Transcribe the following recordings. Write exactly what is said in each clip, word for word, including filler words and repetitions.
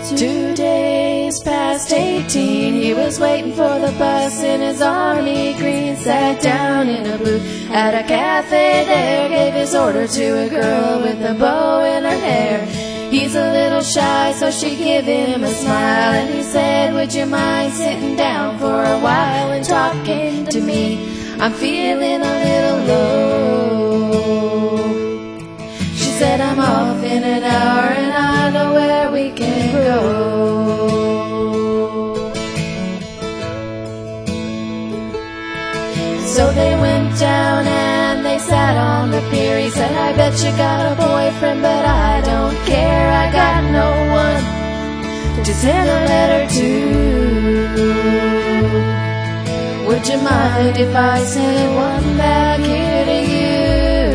Two days past eighteen, he was waiting for the bus in his army green. Sat down in a booth at a cafe there, gave his order to a girl with a bow in her hair. He's a little shy, so she gave him a smile, and he said, would you mind sitting down for a while and talking to me? I'm feeling a little low. She said, I'm off in an hour and I know where we can go. So they went down and they sat on the pier. He said, I bet you got a boyfriend, but I don't care. I got no one to send a letter to. Would you mind if I sent one back here to you?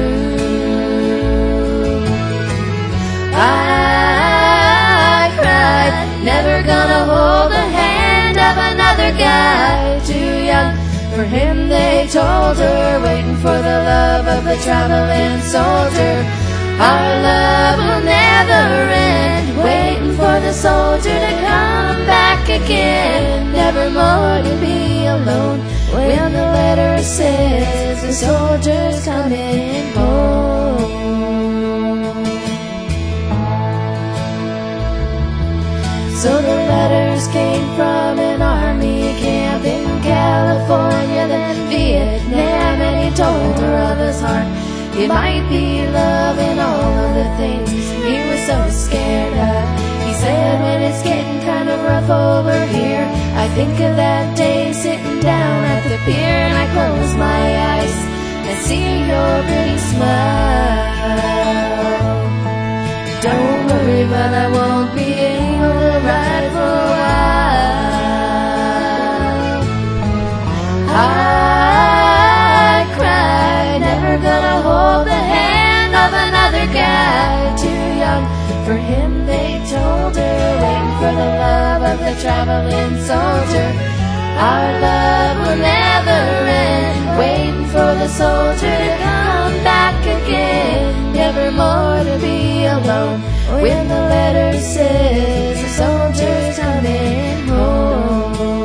I cried, never gonna hold the hand of another guy. Too young for him, they told her, waiting for the love of the traveling soldier. Our love will never end, waiting for the soldier to come back again. Never more to be alone when the letter says the soldier's coming home. So the letters came from an army camp in California, then Vietnam, and he told her of his heart. It might be love and all of the things he was so scared of. He said, when it's getting kind of rough over here, I think of that day sitting down at the pier, and I close my eyes and see your pretty smile. Don't worry, but I won't be able to ride for a while. I cried, never gonna hold the hand of another guy. Too young for him, they told her, waiting for the love of the traveling soldier. Our love will never end, waiting for the soldier to come back again. Never more to be alone when the letter says the soldier's coming home.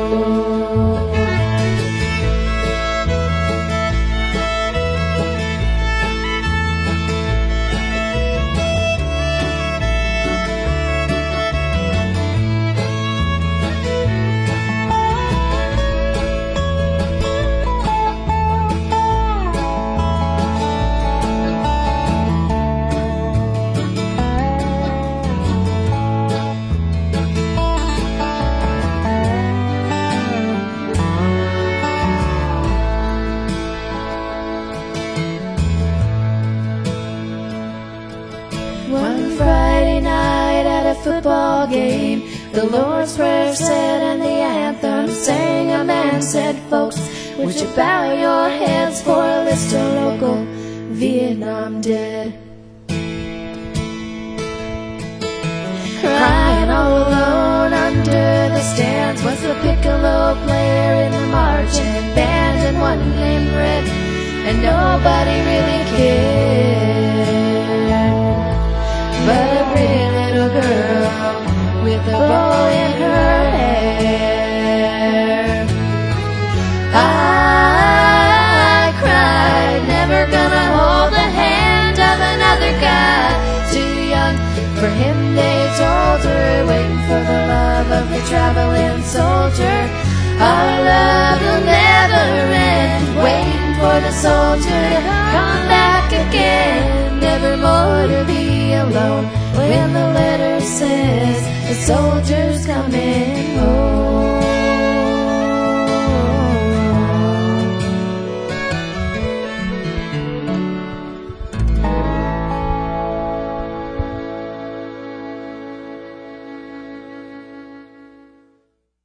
One Friday night at a football game, the Lord's Prayer said and the anthem sang. A man said, folks, would you bow your heads for a list of local Vietnam dead? Crying all alone under the stands was the piccolo player in the marching band, and one named Red, and nobody really cared. But a pretty little girl with a bow in her hair. I cried, never gonna hold the hand of another guy. Too young for him, they told her, waiting for the love of the traveling soldier. Our love will never end, waiting for the soldier to come back again. Never more to be alone when the letter says the soldier's coming